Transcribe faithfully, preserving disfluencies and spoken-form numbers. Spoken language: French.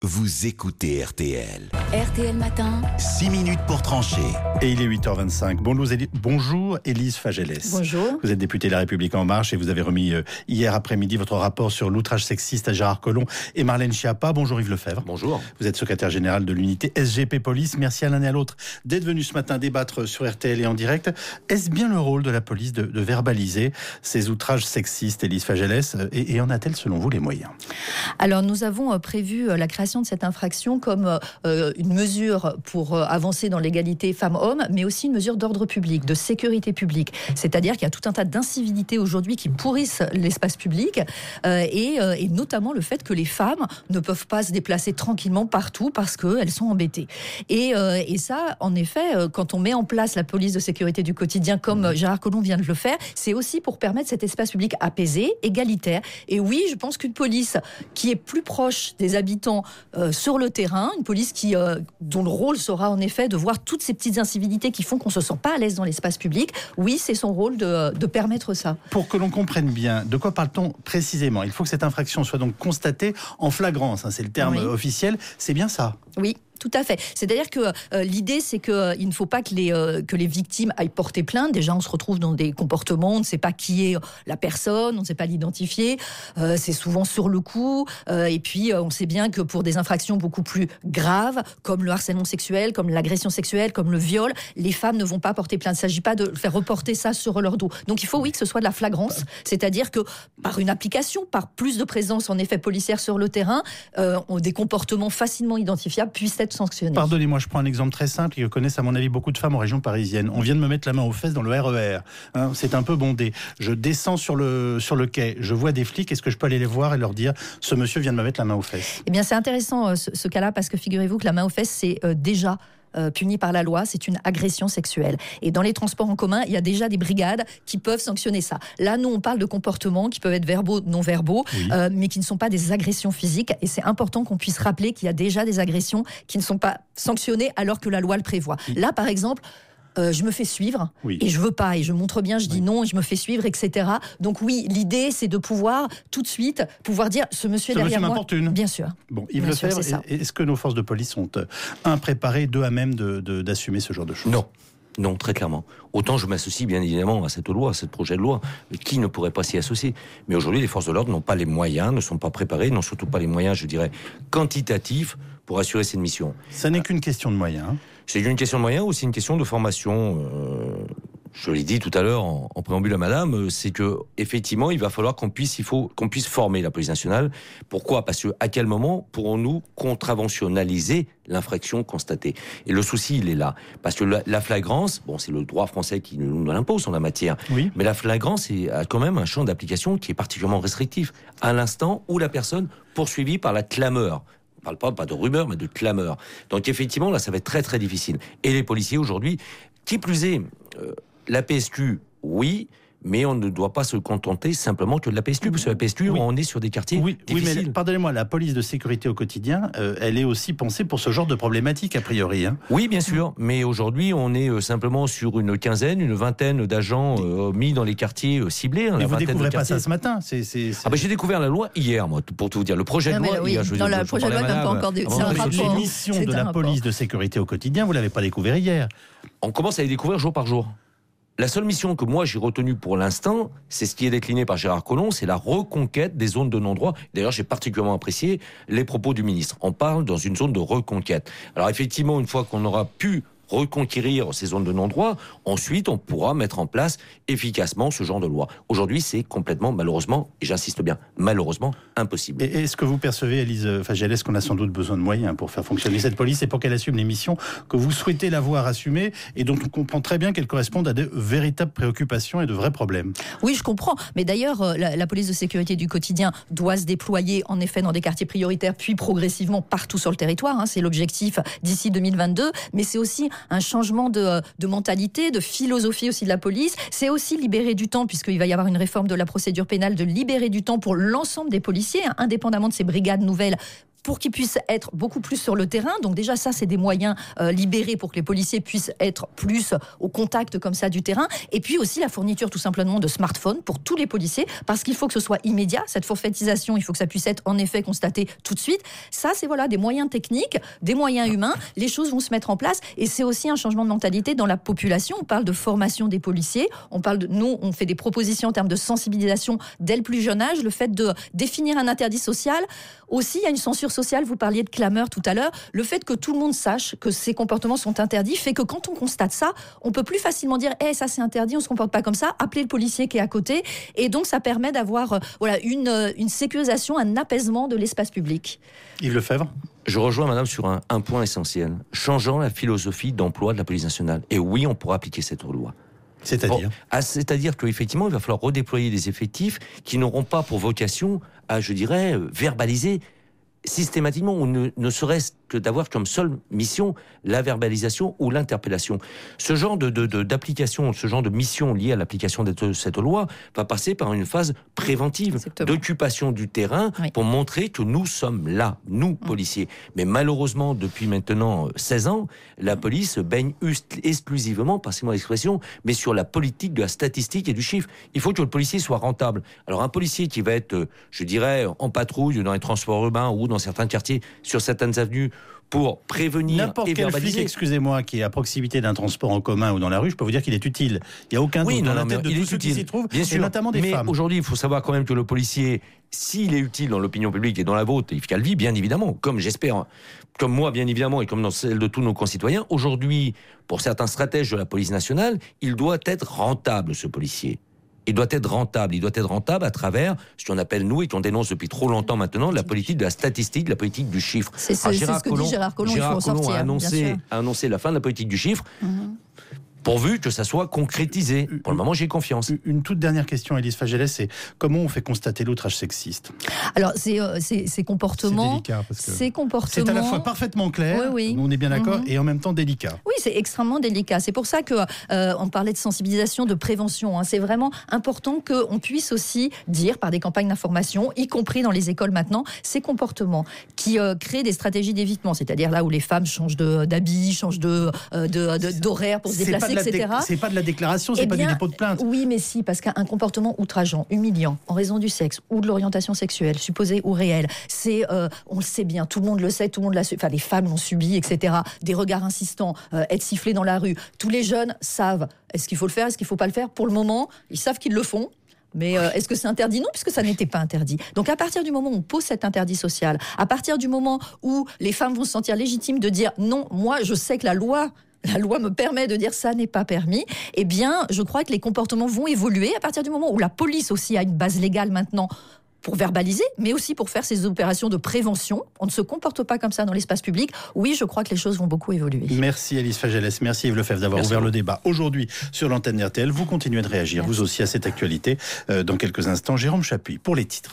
Vous écoutez R T L. R T L Matin. six minutes pour trancher. Et il est huit heures vingt-cinq. Bonjour, Éli- Bonjour Élise Fagellès. Bonjour. Vous êtes députée de La République En Marche et vous avez remis euh, hier après-midi votre rapport sur l'outrage sexiste à Gérard Collomb et Marlène Schiappa. Bonjour Yves Lefebvre. Bonjour. Vous êtes secrétaire général de l'unité S G P Police. Merci à l'un et à l'autre d'être venus ce matin débattre sur R T L et en direct. Est-ce bien le rôle de la police de, de verbaliser ces outrages sexistes, Élise Fagellès, et, et en a-t-elle selon vous les moyens ? Alors nous avons prévu la création de cette infraction comme euh, une mesure pour euh, avancer dans l'égalité femmes-hommes, mais aussi une mesure d'ordre public, de sécurité publique. C'est-à-dire qu'il y a tout un tas d'incivilités aujourd'hui qui pourrissent l'espace public euh, et, euh, et notamment le fait que les femmes ne peuvent pas se déplacer tranquillement partout parce qu'elles sont embêtées. Et, euh, et ça, en effet, euh, quand on met en place la police de sécurité du quotidien comme euh, Gérard Collomb vient de le faire, c'est aussi pour permettre cet espace public apaisé, égalitaire. Et oui, je pense qu'une police qui est plus proche des habitants euh, sur le terrain, une police qui, euh, dont le rôle sera en effet de voir toutes ces petites incivilités qui font qu'on ne se sent pas à l'aise dans l'espace public, oui, c'est son rôle de, de permettre ça. Pour que l'on comprenne bien, de quoi parle-t-on précisément ? Il faut que cette infraction soit donc constatée en flagrance, hein, c'est le terme Oui. officiel, c'est bien ça ? Oui. Tout à fait. C'est-à-dire que euh, l'idée, c'est que euh, il ne faut pas que les euh, que les victimes aillent porter plainte. Déjà, on se retrouve dans des comportements, on ne sait pas qui est la personne, on ne sait pas l'identifier. Euh, c'est souvent sur le coup. Euh, et puis, euh, on sait bien que pour des infractions beaucoup plus graves, comme le harcèlement sexuel, comme l'agression sexuelle, comme le viol, les femmes ne vont pas porter plainte. Il ne s'agit pas de faire reporter ça sur leur dos. Donc, il faut oui que ce soit de la flagrance, c'est-à-dire que par une application, par plus de présence en effet policière sur le terrain, euh, des comportements facilement identifiables puissent être sanctionné. Pardonnez-moi, je prends un exemple très simple qui connaissent à mon avis beaucoup de femmes en région parisienne. On vient de me mettre la main aux fesses dans le R E R. Hein, c'est un peu bondé. Je descends sur le, sur le quai, je vois des flics. Est-ce que je peux aller les voir et leur dire « Ce monsieur vient de me mettre la main aux fesses ?» Eh bien, c'est intéressant euh, ce, ce cas-là parce que figurez-vous que la main aux fesses, c'est euh, déjà... Euh, puni par la loi, c'est une agression sexuelle. Et dans les transports en commun, il y a déjà des brigades qui peuvent sanctionner ça. Là, nous, on parle de comportements qui peuvent être verbaux, non verbaux, oui. euh, mais qui ne sont pas des agressions physiques. Et c'est important qu'on puisse rappeler qu'il y a déjà des agressions qui ne sont pas sanctionnées alors que la loi le prévoit. Oui. Là, par exemple... Euh, je me fais suivre oui. et je veux pas et je montre bien, je dis oui. non et je me fais suivre, et cetera. Donc oui, l'idée c'est de pouvoir tout de suite pouvoir dire ce monsieur ce derrière monsieur moi. M'importune. Bien sûr. Bon, Yves Lefebvre, est-ce que nos forces de police sont euh, un préparées, deux à même de, de, d'assumer ce genre de choses ? Non. Non, très clairement. Autant je m'associe bien évidemment à cette loi, à ce projet de loi. Qui ne pourrait pas s'y associer ? Mais aujourd'hui, les forces de l'ordre n'ont pas les moyens, ne sont pas préparées, n'ont surtout pas les moyens, je dirais, quantitatifs pour assurer cette mission. Ça n'est qu'une question de moyens. Hein. C'est une question de moyens ou c'est une question de formation. Euh, je l'ai dit tout à l'heure en, en préambule à madame, c'est que effectivement, il va falloir qu'on puisse, il faut qu'on puisse former la police nationale. Pourquoi ? Parce que à quel moment pourrons-nous contraventionnaliser l'infraction constatée ? Et le souci, il est là. Parce que la, la flagrance, bon, c'est le droit français qui nous l'impose en la matière. Oui. Mais la flagrance est, a quand même un champ d'application qui est particulièrement restrictif. À l'instant où la personne poursuivie par la clameur. On ne parle pas, pas de rumeur, mais de clameur. Donc effectivement, là, ça va être très très difficile. Et les policiers aujourd'hui, qui plus est, euh, la P S Q, oui, mais on ne doit pas se contenter simplement que de la P S Q, parce que la P S Q, oui. on est sur des quartiers oui, difficiles. Oui, mais pardonnez-moi, la police de sécurité au quotidien, euh, elle est aussi pensée pour ce genre de problématique, a priori. Hein. Oui, bien sûr, mais aujourd'hui, on est euh, simplement sur une quinzaine, une vingtaine d'agents euh, mis dans les quartiers euh, ciblés. Hein, mais la vous ne découvrez de pas ça ce matin c'est, c'est, c'est... Ah ben, j'ai découvert la loi hier, moi, pour tout vous dire. Le projet de non, loi... Oui, hier, je, dans je, le je, projet de loi, même pas encore... Des... C'est un rapport. L'émission de la rapport. police de sécurité au quotidien, vous ne l'avez pas découvert hier. On commence à les découvrir jour par jour. La seule mission que moi j'ai retenue pour l'instant, c'est ce qui est décliné par Gérard Collomb, c'est la reconquête des zones de non-droit. D'ailleurs, j'ai particulièrement apprécié les propos du ministre. On parle dans une zone de reconquête. Alors effectivement, une fois qu'on aura pu reconquérir ces zones de non-droit, ensuite on pourra mettre en place efficacement ce genre de loi. Aujourd'hui, c'est complètement, malheureusement, et j'insiste bien, malheureusement, impossible. Et est-ce que vous percevez, Élise Fagellès, qu'on a sans doute besoin de moyens pour faire fonctionner cette police et pour qu'elle assume les missions que vous souhaitez la voir assumer et dont on comprend très bien qu'elles correspondent à de véritables préoccupations et de vrais problèmes ? Oui, je comprends. Mais d'ailleurs, la, la police de sécurité du quotidien doit se déployer en effet dans des quartiers prioritaires, puis progressivement partout sur le territoire. Hein, c'est l'objectif d'ici deux mille vingt-deux. Mais c'est aussi un changement de, de mentalité, de philosophie aussi de la police. C'est aussi libérer du temps, puisqu'il va y avoir une réforme de la procédure pénale, de libérer du temps pour l'ensemble des policiers, hein, indépendamment de ces brigades nouvelles pour qu'ils puissent être beaucoup plus sur le terrain. Donc déjà, ça, c'est des moyens euh, libérés pour que les policiers puissent être plus au contact comme ça du terrain. Et puis aussi la fourniture tout simplement de smartphones pour tous les policiers, parce qu'il faut que ce soit immédiat. Cette forfaitisation, il faut que ça puisse être en effet constaté tout de suite. Ça, c'est voilà des moyens techniques, des moyens humains. Les choses vont se mettre en place. Et c'est aussi un changement de mentalité dans la population. On parle de formation des policiers. On parle de, nous, on fait des propositions en termes de sensibilisation dès le plus jeune âge. Le fait de définir un interdit social. Aussi, il y a une censure sociale. Vous parliez de clameur tout à l'heure. Le fait que tout le monde sache que ces comportements sont interdits fait que quand on constate ça, on peut plus facilement dire hey, ça c'est interdit, on se comporte pas comme ça, appeler le policier qui est à côté. Et donc ça permet d'avoir euh, voilà, une, euh, une sécurisation, un apaisement de l'espace public. Yves Lefebvre. Je rejoins madame sur un, un point essentiel, changeant la philosophie d'emploi de la police nationale. Et oui, on pourra appliquer cette loi. C'est-à-dire bon, ah, C'est-à-dire qu'effectivement, il va falloir redéployer des effectifs qui n'auront pas pour vocation à, je dirais, verbaliser systématiquement, ou ne, ne serait-ce que d'avoir comme seule mission la verbalisation ou l'interpellation. Ce genre de, de, de, d'application, ce genre de mission liée à l'application de cette loi va passer par une phase préventive. Exactement. D'occupation du terrain, oui. Pour montrer que nous sommes là, nous, policiers. Mmh. Mais malheureusement, depuis maintenant seize ans, la police baigne exclusivement, passez-moi l'expression, mais sur la politique de la statistique et du chiffre. Il faut que le policier soit rentable. Alors un policier qui va être, je dirais, en patrouille dans les transports urbains ou dans certains quartiers, sur certaines avenues, pour prévenir n'importe et quel verbaliser. Flic, excusez-moi, qui est à proximité d'un transport en commun ou dans la rue, je peux vous dire qu'il est utile. Il n'y a aucun doute oui, dans non, la non, tête de il tous est ceux utile, qui s'y trouvent, bien et sûr, notamment des mais femmes. Aujourd'hui, il faut savoir quand même que le policier, s'il est utile dans l'opinion publique et dans la vôtre, Yves Calvi, bien évidemment, comme j'espère, comme moi, bien évidemment, et comme dans celle de tous nos concitoyens, aujourd'hui, pour certains stratèges de la police nationale, il doit être rentable, ce policier. Il doit être rentable. Il doit être rentable à travers ce qu'on appelle, nous, et qu'on dénonce depuis trop longtemps maintenant, la politique de la statistique, la politique du chiffre. C'est ce, c'est ce que dit Gérard Collomb. Gérard il faut Collomb sortir, a, annoncé, a annoncé la fin de la politique du chiffre. Mm-hmm. Pourvu que ça soit concrétisé. Pour le moment, j'ai confiance. Une toute dernière question, Élise Fagellès, c'est comment on fait constater l'outrage sexiste ? Alors, c'est, euh, c'est, ces comportements... C'est délicat, parce que ces comportements... c'est à la fois parfaitement clair, oui, oui. on est bien d'accord, mm-hmm. et en même temps délicat. Oui, c'est extrêmement délicat. C'est pour ça qu'on euh, parlait de sensibilisation, de prévention. Hein. C'est vraiment important qu'on puisse aussi dire, par des campagnes d'information, y compris dans les écoles maintenant, ces comportements qui euh, créent des stratégies d'évitement. C'est-à-dire là où les femmes changent de, d'habits, changent de, euh, de, de, d'horaire pour se déplacer, et cetera. Dé- c'est pas de la déclaration, c'est eh pas bien, du dépôt de plainte. Oui, mais si, parce qu'un comportement outrageant, humiliant, en raison du sexe ou de l'orientation sexuelle, supposée ou réelle, c'est, euh, on le sait bien, tout le monde le sait, tout le monde l'a su, enfin les femmes l'ont subi, et cetera. Des regards insistants, euh, être sifflé dans la rue. Tous les jeunes savent, est-ce qu'il faut le faire, est-ce qu'il faut pas le faire ? Pour le moment, ils savent qu'ils le font. Mais euh, est-ce que c'est interdit ? Non, puisque ça n'était pas interdit. Donc à partir du moment où on pose cet interdit social, à partir du moment où les femmes vont se sentir légitimes de dire non, moi je sais que la loi... La loi me permet de dire ça n'est pas permis. Eh bien, je crois que les comportements vont évoluer à partir du moment où la police aussi a une base légale maintenant pour verbaliser, mais aussi pour faire ces opérations de prévention. On ne se comporte pas comme ça dans l'espace public. Oui, je crois que les choses vont beaucoup évoluer. Merci Élise Fagellès, merci Yves Lefebvre d'avoir merci ouvert le débat aujourd'hui sur l'antenne R T L. Vous continuez de réagir, merci. Vous aussi, à cette actualité. Euh, dans quelques instants, Jérôme Chapuis pour les titres.